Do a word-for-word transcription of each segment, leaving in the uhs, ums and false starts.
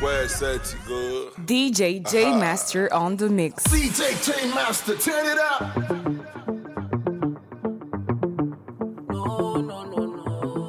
Where said to go? D J J uh-huh. Master on the mix. D J J Master, turn it up. No, no, no, no.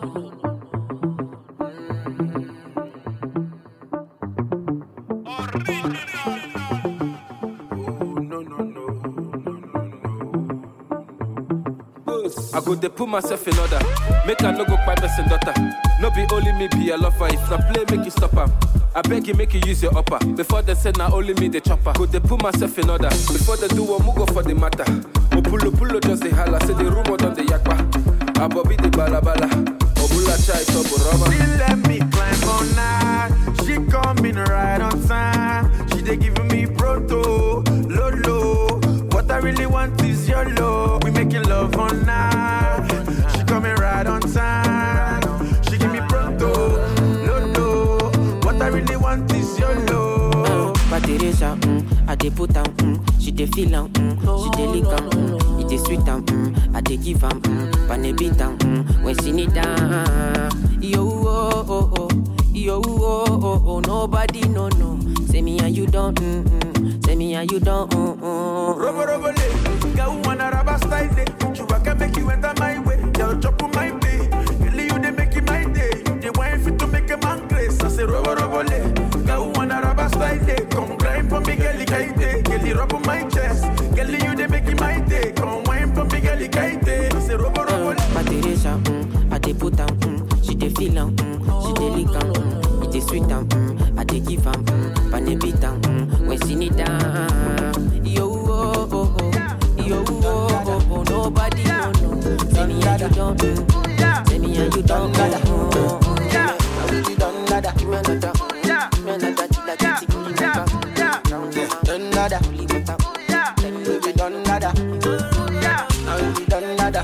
I go dey put myself in order. Make I no go buy person daughter. No be only me be a lover. If na play, make you stop am. I beg you, make you use your upper. Before they say na only me the chopper. Go dey put myself in order. Before they do one, go for the matter. O pulo pulo just the holla. Say the rumor done the yakpa. Abobi the balabala. Obula chai tobo rubber. She let me climb all night. She coming right on time. She dey giving me proto, lolo. What I really want is your love. We making love all night. She coming right on time. She give me pronto, lolo. What I really want is your love. But Teresa, mm, I dey put am, mm, she dey feel am, mm, she dey lick am, mm, it dey sweet am, mm, I dey give am, mm, pane beat am, mm, when she need am. Yo oh oh oh, yo oh oh oh, nobody no no. Say me and you don't, mm mm. Say me and you don't, mm mm. Robo robo le, girl wanna rubber style day. You can make you enter my way, girl chop on my day. Girl you dey make it my day. You dey wine fit to make a man grace. I say robo robo le, girl wanna rubber style day. Come grind for me, girl kite. Girl rub on my chest, girl you dey make it my day. Come wine for me, girl kite. I say robo robo le. But Teresa, mm, I dey put am, mm, she dey feel am, mm, she dey lick am, mm, it dey sweet am, mm, I dey give am, mm, pane beat am, mm, when she need am. Yo oh oh oh, yo oh oh oh, nobody no no. Say me and you don't, mm, say me and you don't, mm, mm. I really don't nada, give me nada, give me nada, like it's in nada, done nada, only better, then we done nada, I really done nada.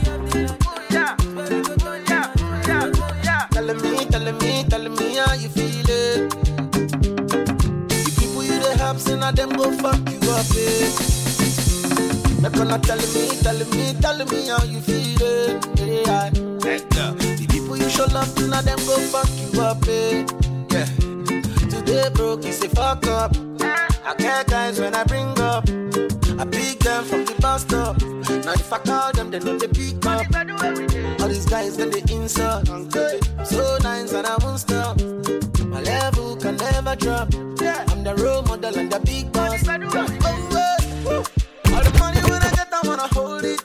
Telling me, telling me, telling me how you feel it. The people you dey help, say now them go fuck you up, eh. They're gonna telling me, telling me, telling me how you feel it. Yeah, the people you show love to, now them go fuck you up, eh. Yeah. Today broke, you say fuck up. I care guys when I bring up. I pick them from the bus stop. Now if I call them, they know they pick up. All these guys then they insult. So nice and I won't stop. My level can never drop. I'm the role model and the big boss. Oh, oh. All the money when I get, I wanna hold it.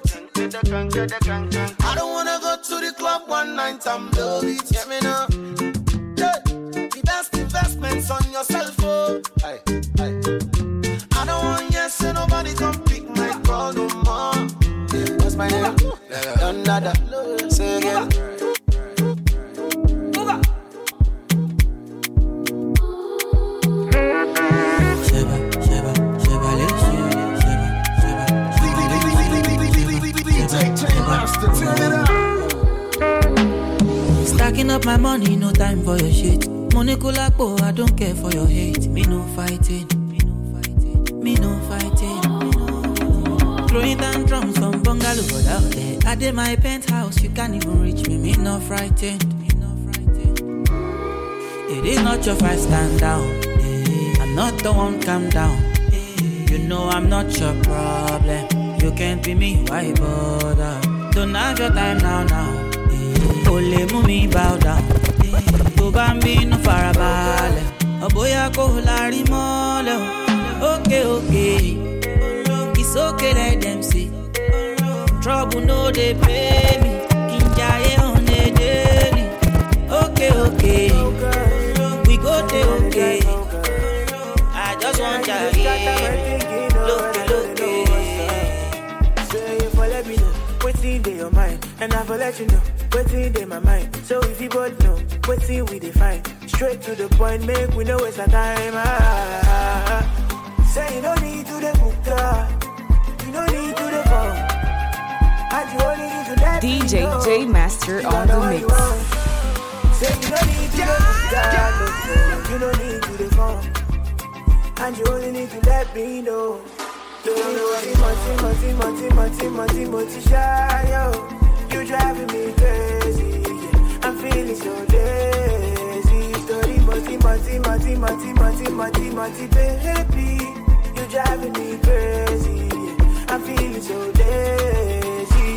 I don't wanna go to the club one night and blow it. Get me now. Yeah. The best investments on yourself, oh. Aye, aye. I don't want yes, so nobody come pick my call no more. Yeah, what's my name? Done nada. Say again. Sheba, Sheba, Sheba, Sheba, stacking up my money, no time for your shit. Money kulakbo, I don't care for your hate. Me no fighting, me no fighting, me no fighting. Throwing down drums from bungalow out there. I did my penthouse, you can't even reach me. Me no frightened, me no frightened. It is not your fight, stand down. I'm not the one, calm down. You know I'm not your problem. You can't be me, why bother? Don't have your time now, now. Ole mumi bow down. To bambino farabale. Oboya ko lari mole. Okay, okay. It's okay, let them see. Trouble no they pay me. Kinjaye on the daily. Okay, okay. We go to okay. I just want ya here. Look, look, say you for let me know what's in your mind, and I for let you know what's in my mind. So if you both know what's in we define, straight to the point, make we know it's a time. Ah, say you don't need to the book, you don't need to the phone, and you only need to let D J J Master on the mix. Say you don't need to the book, you don't need to the phone, and you only need to let me know. Don't worry, Monty, Monty, Monty, Monty, Monty, Monty, shy, yo. You driving me crazy, yeah. I'm feeling so lazy. Story, Monty, Monty, Monty, mati, mati, mati, mati, baby. You driving me crazy. I'm feeling so lazy.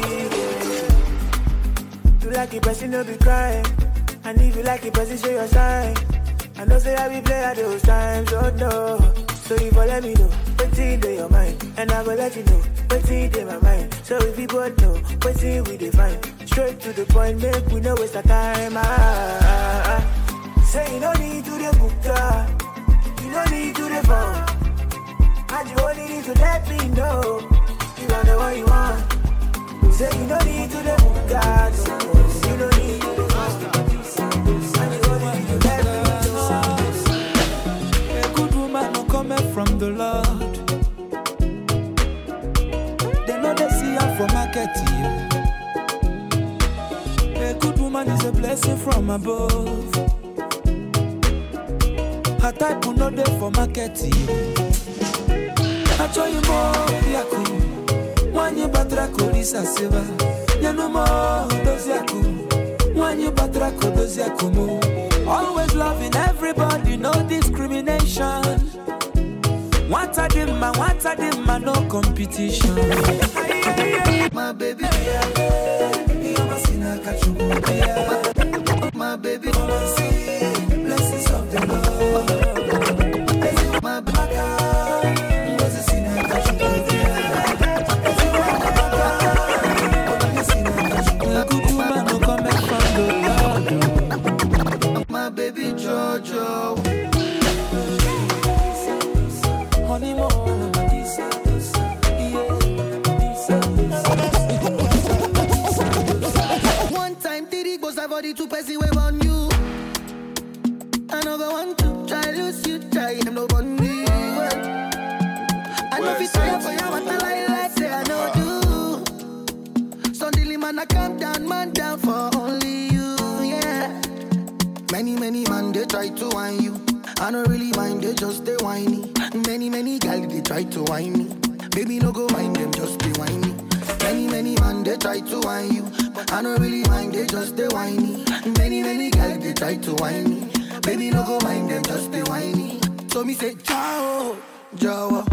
You like it, but you no be crying. And if you like it, but you show your sign. I know say I be play at those times, oh no. So if you let me know, what's in your mind, and I will let you know what's in my mind. So if you both know what's in we define, straight to the point, make we know waste our time. Ah, ah, ah. Say you no need to the book, you no need to the phone, and you only need to let me know you are the one you want. Say you no need to the book, you no need to the phone, and you only need to let me know. A good woman no coming from the Lord. They know they see her for marketing. A good woman is a blessing from above. Her type will not there for marketing. I show you more, Yaku. One you batra kolisa seva. You know more, those Yaku. One you batra kodos Yakumo. Always loving everybody, no discrimination. What I did, man, what I did, man, no competition. My baby, my baby, come and see blessings of the Lord. My baby, was a sinner, catch you. A good woman no coming from the Lord. My baby Jojo, honey more. One time, Diddy goes over the two person wave on you. Another one to try lose you, try him no bunny. I know if it's time for you, what I like, like say I know do. Suddenly man, I calm down, man down for only you, yeah. Many, many man, they try to whine you. I don't really mind, they just they whiny. Many, many guys, they try to whine me. Baby, no go mind them, just be whiny. Many, many man, they try to whine you. But I don't really mind, they just they whiny. Many, many guys, they try to whine me. Baby, no go mind them, just be whiny. So me say, ciao, ciao.